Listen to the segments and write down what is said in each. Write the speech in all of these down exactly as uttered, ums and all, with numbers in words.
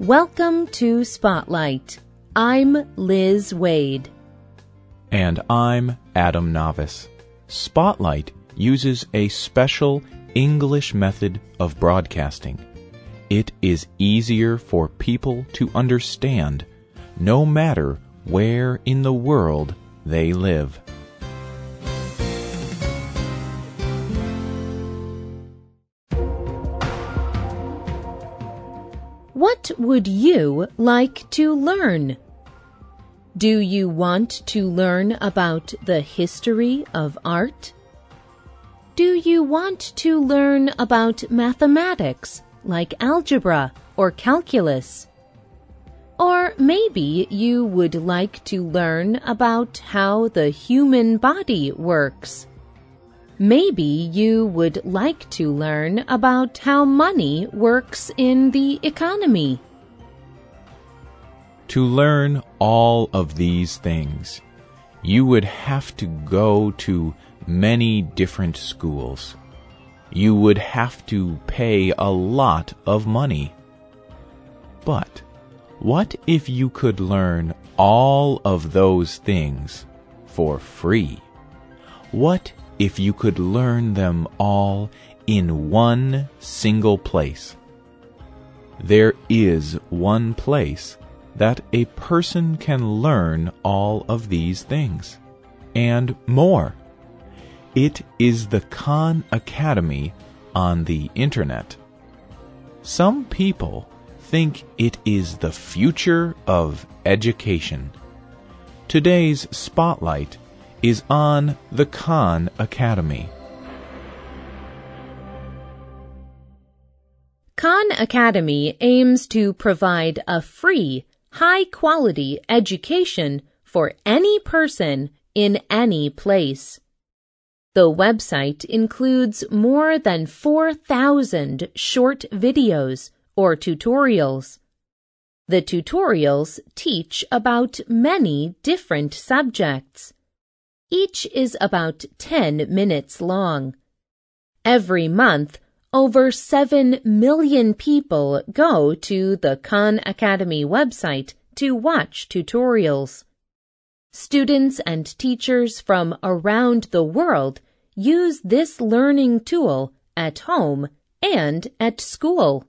Welcome to Spotlight. I'm Liz Wade. And I'm Adam Navis. Spotlight uses a special English method of broadcasting. It is easier for people to understand, no matter where in the world they live. What would you like to learn? Do you want to learn about the history of art? Do you want to learn about mathematics, like algebra or calculus? Or maybe you would like to learn about how the human body works. Maybe you would like to learn about how money works in the economy. To learn all of these things, you would have to go to many different schools. You would have to pay a lot of money. But what if you could learn all of those things for free? What if you could learn them all in one single place? There is one place that a person can learn all of these things, and more. It is the Khan Academy on the Internet. Some people think it is the future of education. Today's Spotlight is on the Khan Academy. Khan Academy aims to provide a free, high-quality education for any person in any place. The website includes more than four thousand short videos or tutorials. The tutorials teach about many different subjects. Each is about ten minutes long. Every month, over seven million people go to the Khan Academy website to watch tutorials. Students and teachers from around the world use this learning tool at home and at school.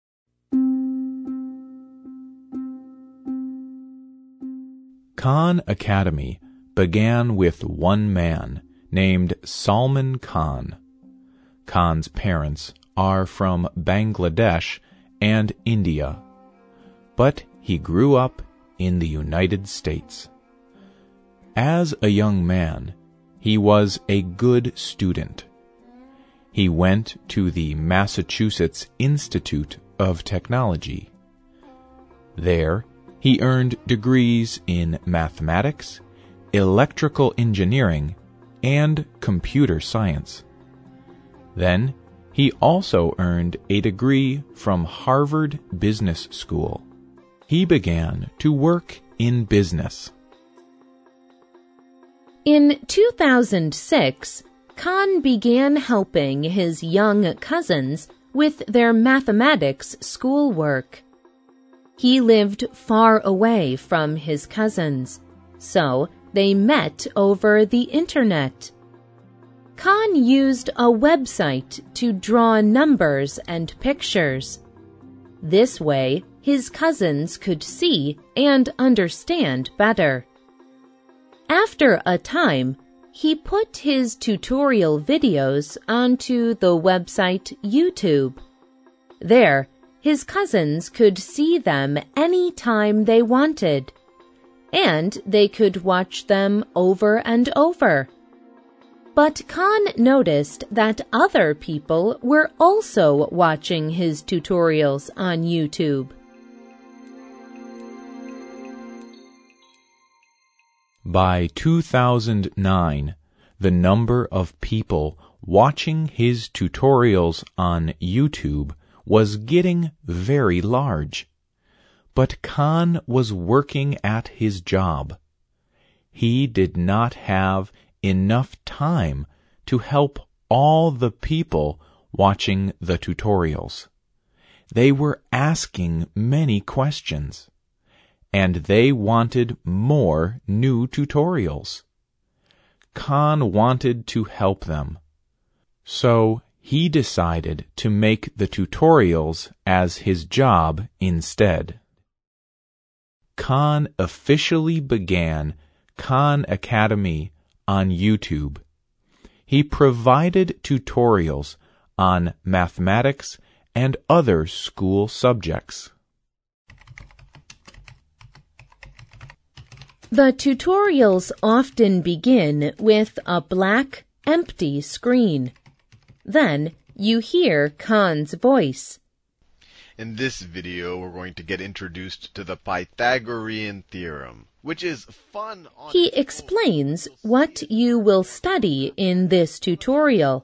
Khan Academy began with one man named Salman Khan. Khan's parents are from Bangladesh and India, but he grew up in the United States. As a young man, he was a good student. He went to the Massachusetts Institute of Technology. There, he earned degrees in mathematics, electrical engineering, and computer science. Then, he also earned a degree from Harvard Business School. He began to work in business. In two thousand six, Khan began helping his young cousins with their mathematics schoolwork. He lived far away from his cousins, so they met over the Internet. Khan used a website to draw numbers and pictures. This way, his cousins could see and understand better. After a time, he put his tutorial videos onto the website YouTube. There, his cousins could see them any time they wanted, and they could watch them over and over. But Khan noticed that other people were also watching his tutorials on YouTube. By two thousand nine, the number of people watching his tutorials on YouTube was getting very large. But Khan was working at his job. He did not have enough time to help all the people watching the tutorials. they were asking many questions, and they wanted more new tutorials. Khan wanted to help them, so he decided to make the tutorials as his job instead. Khan officially began Khan Academy on YouTube. He provided tutorials on mathematics and other school subjects. The tutorials often begin with a black, empty screen. Then you hear Khan's voice. In this video, we're going to get introduced to the Pythagorean theorem, which is fun on He explains what you will study in this tutorial.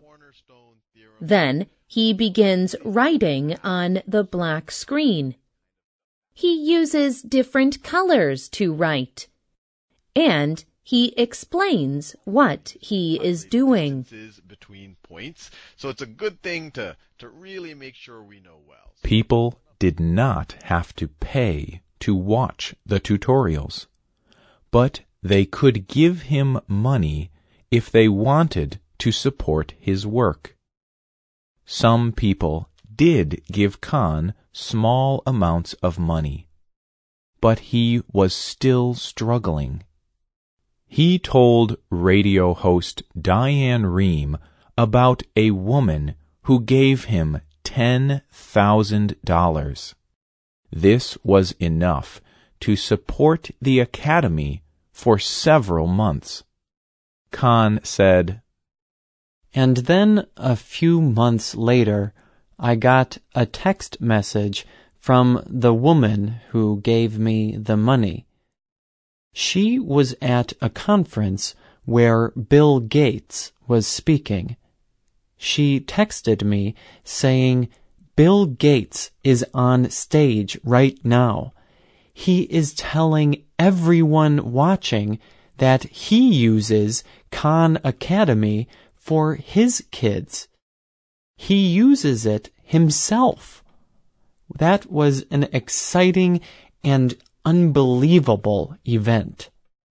Then he begins writing on the black screen. He uses different colors to write, and he explains what he is doing. Between points, so it's a good thing to, to really make sure we know well. People did not have to pay to watch the tutorials, but they could give him money if they wanted to support his work. Some people did give Khan small amounts of money, but he was still struggling. He told radio host Diane Rehm about a woman who gave him ten thousand dollars. This was enough to support the academy for several months. Khan said, "And then a few months later, I got a text message from the woman who gave me the money. She was at a conference where Bill Gates was speaking. She texted me saying, 'Bill Gates is on stage right now. He is telling everyone watching that he uses Khan Academy for his kids. He uses it himself.' That was an exciting and unbelievable event."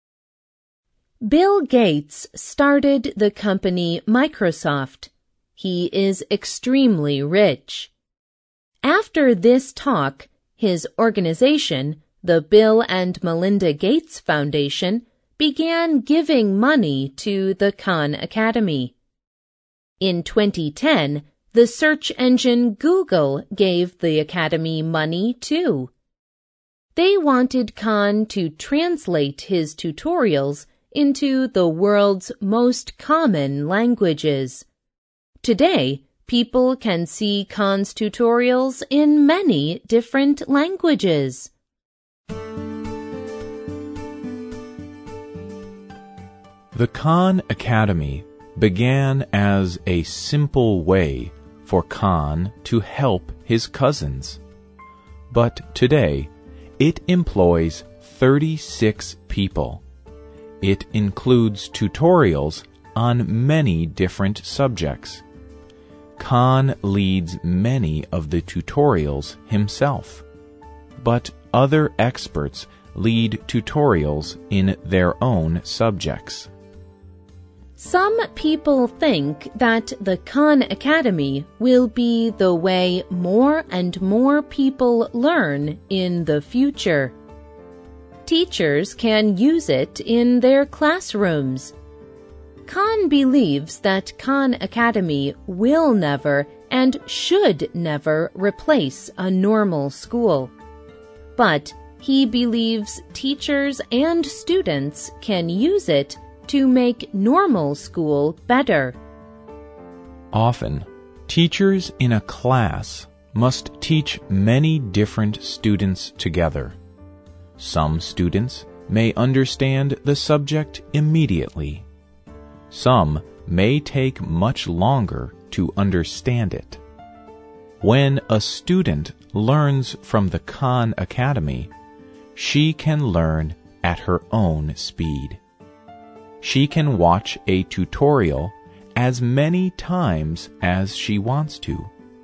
Bill Gates started the company Microsoft. He is extremely rich. After this talk, his organization, the Bill and Melinda Gates Foundation, began giving money to the Khan Academy. In twenty ten, the search engine Google gave the Academy money too. They wanted Khan to translate his tutorials into the world's most common languages. Today, people can see Khan's tutorials in many different languages. The Khan Academy began as a simple way for Khan to help his cousins. But today, it employs thirty-six people. It includes tutorials on many different subjects. Khan leads many of the tutorials himself, but other experts lead tutorials in their own subjects. Some people think that the Khan Academy will be the way more and more people learn in the future. Teachers can use it in their classrooms. Khan believes that Khan Academy will never and should never replace a normal school. But he believes teachers and students can use it to make normal school better. Often, teachers in a class must teach many different students together. Some students may understand the subject immediately. Some may take much longer to understand it. When a student learns from the Khan Academy, she can learn at her own speed. She can watch a tutorial as many times as she wants to,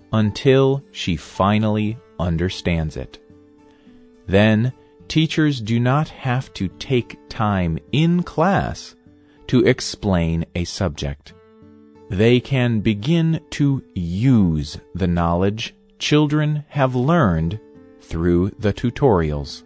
until she finally understands it. Then, teachers do not have to take time in class to explain a subject. They can begin to use the knowledge children have learned through the tutorials.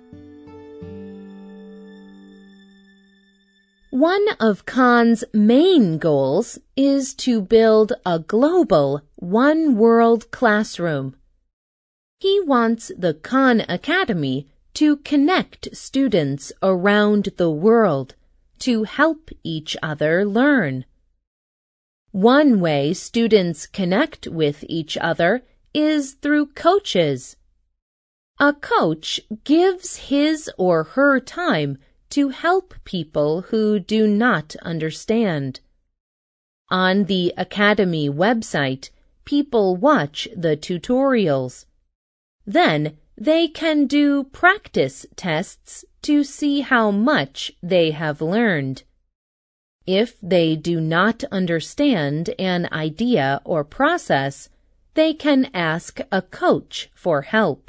One of Khan's main goals is to build a global, one-world classroom. He wants the Khan Academy to connect students around the world to help each other learn. One way students connect with each other is through coaches. A coach gives his or her time to help people who do not understand. On the Academy website, people watch the tutorials. Then they can do practice tests to see how much they have learned. If they do not understand an idea or process, they can ask a coach for help.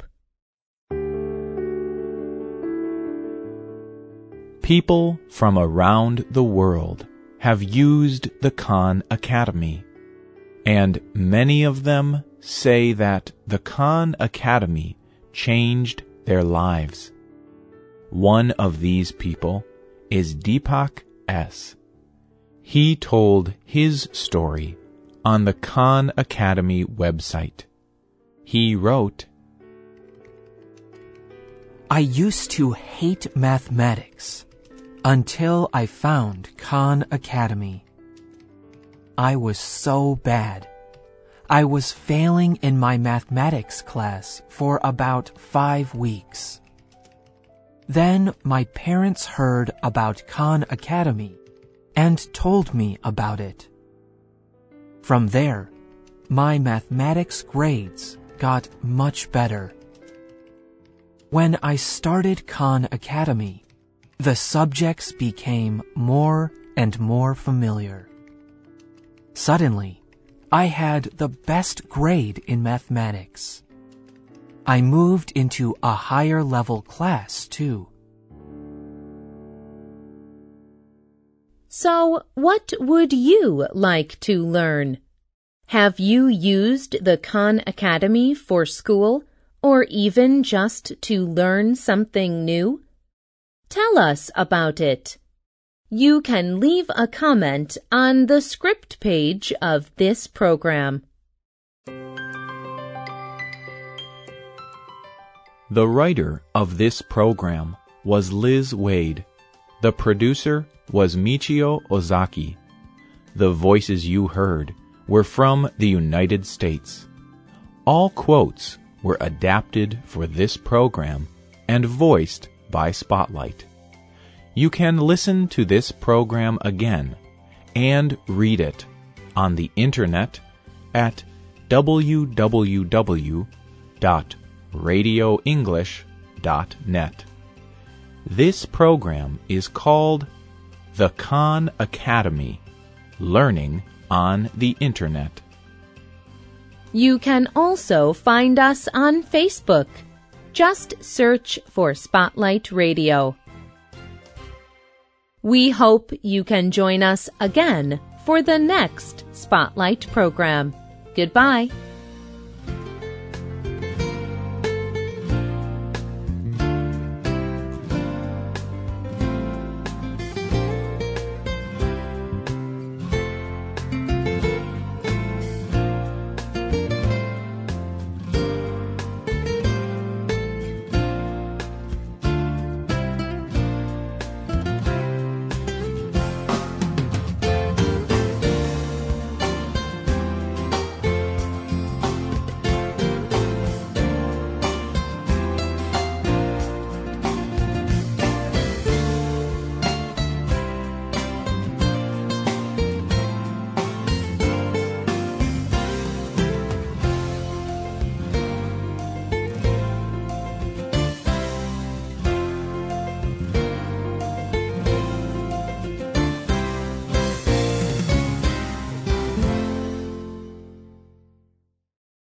People from around the world have used the Khan Academy, and many of them say that the Khan Academy changed their lives. One of these people is Deepak S. He told his story on the Khan Academy website. He wrote, I used to hate mathematics until I found Khan Academy. I was so bad. I was failing in my mathematics class for about five weeks. Then my parents heard about Khan Academy and told me about it. From there, my mathematics grades got much better. When I started Khan Academy, the subjects became more and more familiar. Suddenly, I had the best grade in mathematics. I moved into a higher level class, too. So, what would you like to learn? Have you used the Khan Academy for school, or even just to learn something new? Tell us about it. You can leave a comment on the script page of this program. The writer of this program was Liz Wade. The producer was Michio Ozaki. The voices you heard were from the United States. All quotes were adapted for this program and voiced by Spotlight. You can listen to this program again and read it on the internet at w w w dot radio english dot net. This program is called The Khan Academy, Learning on the Internet. You can also find us on Facebook. Just search for Spotlight Radio. We hope you can join us again for the next Spotlight program. Goodbye.